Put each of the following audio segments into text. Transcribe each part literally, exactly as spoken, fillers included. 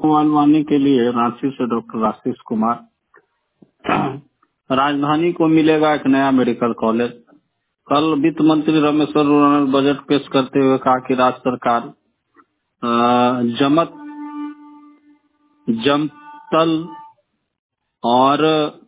वालवानी के लिए रांची से डॉक्टर आशीष कुमार। राजधानी को मिलेगा एक नया मेडिकल कॉलेज। कल वित्त मंत्री रमेश्वर उरांव ने बजट पेश करते हुए कहा कि राज्य सरकार अ, जमत जमतल और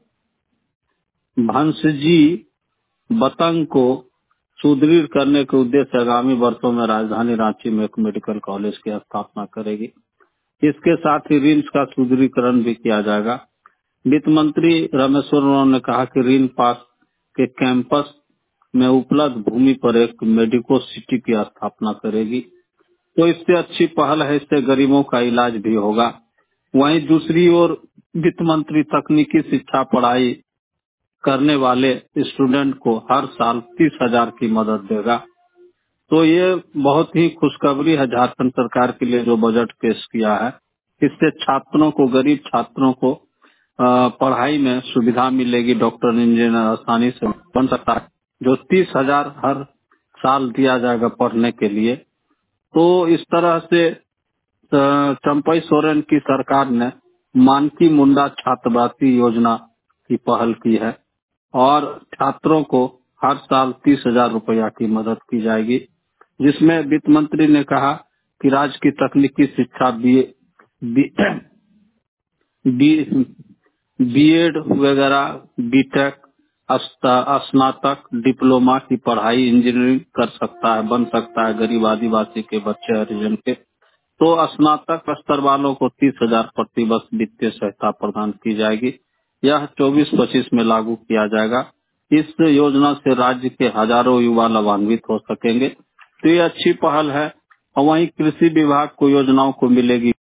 भंसजी बतंग को सुदृढ़ करने के उद्देश्य से आगामी वर्षों में राजधानी रांची में एक मेडिकल कॉलेज की स्थापना करेगी। इसके साथ ही रिम्स का सुदृढ़ीकरण भी किया जाएगा। वित्त मंत्री रमेश्वर उरांव ने कहा कि रिन पास के कैंपस में उपलब्ध भूमि पर एक मेडिको सिटी की स्थापना करेगी, तो इससे अच्छी पहल है, इससे गरीबों का इलाज भी होगा। वहीं दूसरी ओर वित्त मंत्री तकनीकी शिक्षा पढ़ाई करने वाले स्टूडेंट को हर साल तीस हजार की मदद देगा। तो ये बहुत ही खुशखबरी है झारखंड सरकार के लिए जो बजट पेश किया है। इससे छात्रों को, गरीब छात्रों को अ, पढ़ाई में सुविधा मिलेगी। डॉक्टर इंजीनियर आसानी से बन सकता है। जो तीस हजार हर साल दिया जाएगा पढ़ने के लिए, तो इस तरह से अ, चंपई सोरेन की सरकार ने मानकी मुंडा छात्रवृत्ति योजना की पहल की है और छात्रों को हर साल तीस हजार रुपया की मदद की जाएगी, जिसमें वित्त मंत्री ने कहा कि राज्य की तकनीकी शिक्षा बी बी बी बीएड वगैरह, बीटेक, अस्ता- स्नातक, डिप्लोमा की पढ़ाई इंजीनियरिंग कर सकता है, बन सकता है गरीब आदिवासी के बच्चे हरिजन के। तो स्नातक स्तर वालों को तीस हजार प्रति वर्ष वित्तीय सहायता प्रदान की जाएगी। यह चौबीस पच्चीस में लागू किया जाएगा। इस योजना से राज्य के हजारों युवा लाभान्वित हो सकेंगे। तो ये अच्छी पहल है। और वहीं कृषि विभाग को योजनाओं को मिलेगी